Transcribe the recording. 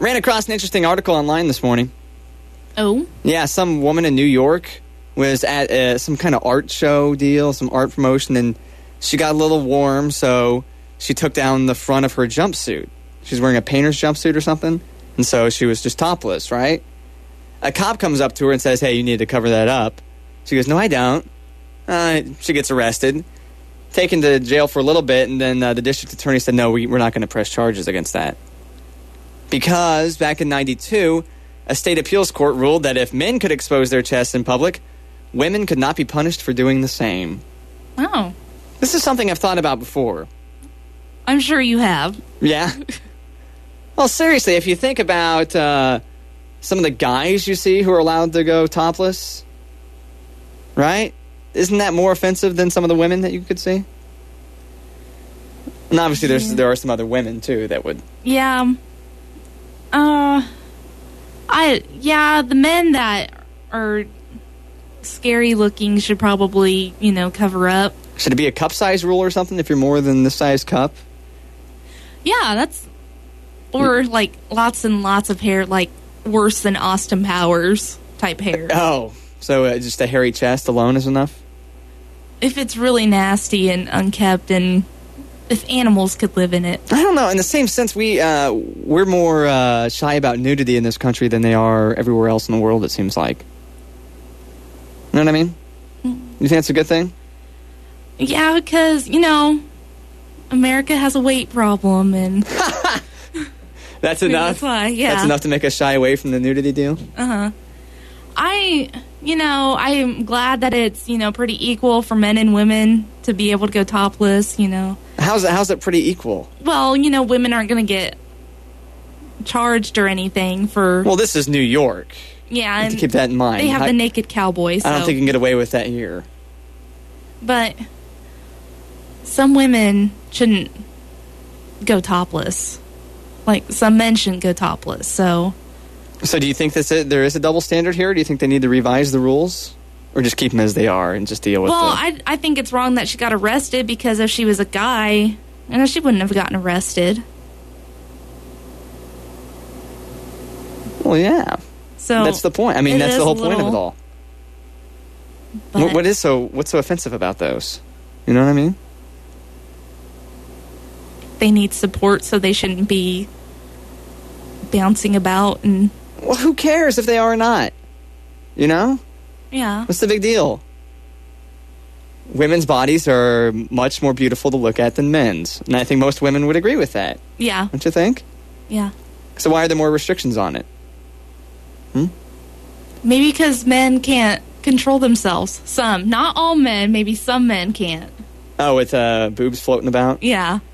Ran across an interesting article online this morning. Oh? Yeah, some woman in New York was at some kind of art show deal, some art promotion, and she got a little warm, so she took down the front of her jumpsuit. She's wearing a painter's jumpsuit or something, and so she was just topless, right? A cop comes up to her and says, hey, you need to cover that up. She goes, no, I don't. She gets arrested, taken to jail for a little bit, and then the district attorney said, no, we're not going to press charges against that. Because back in 92, a state appeals court ruled that if men could expose their chests in public, women could not be punished for doing the same. Oh. This is something I've thought about before. I'm sure you have. Yeah? Well, seriously, if you think about some of the guys you see who are allowed to go topless, right? Isn't that more offensive than some of the women that you could see? And obviously there are some other women, too, that would... Yeah. The men that are scary looking should probably, cover up. Should it be a cup size rule or something if you're more than this size cup? Yeah, that's... Or, like, lots and lots of hair, like, worse than Austin Powers type hair. Oh, so just a hairy chest alone is enough? If it's really nasty and unkept and if animals could live in it. I don't know. In the same sense, we're more shy about nudity in this country than they are everywhere else in the world, it seems like. You know what I mean? You think that's a good thing? Yeah, because, America has a weight problem and... That's enough? That's why, yeah. That's enough to make us shy away from the nudity deal? Uh-huh. I am glad that it's, pretty equal for men and women to be able to go topless, How's it pretty equal? Well, women aren't going to get charged or anything for... Well, this is New York. Yeah, you have to keep that in mind. They have the naked cowboys. I don't think you can get away with that here. But some women shouldn't go topless. Like, some men shouldn't go topless, So do you think there is a double standard here? Do you think they need to revise the rules? Or just keep them as they are and just deal with I think it's wrong that she got arrested because if she was a guy, she wouldn't have gotten arrested. Well, yeah. So that's the point. I mean, that's the whole point of it all. What's so offensive about those? You know what I mean? They need support, so they shouldn't be bouncing about and... Well, who cares if they are or not? Yeah. What's the big deal? Women's bodies are much more beautiful to look at than men's. And I think most women would agree with that. Yeah. Don't you think? Yeah. So why are there more restrictions on it? Maybe because men can't control themselves. Some. Not all men. Maybe some men can't. Oh, with boobs floating about? Yeah.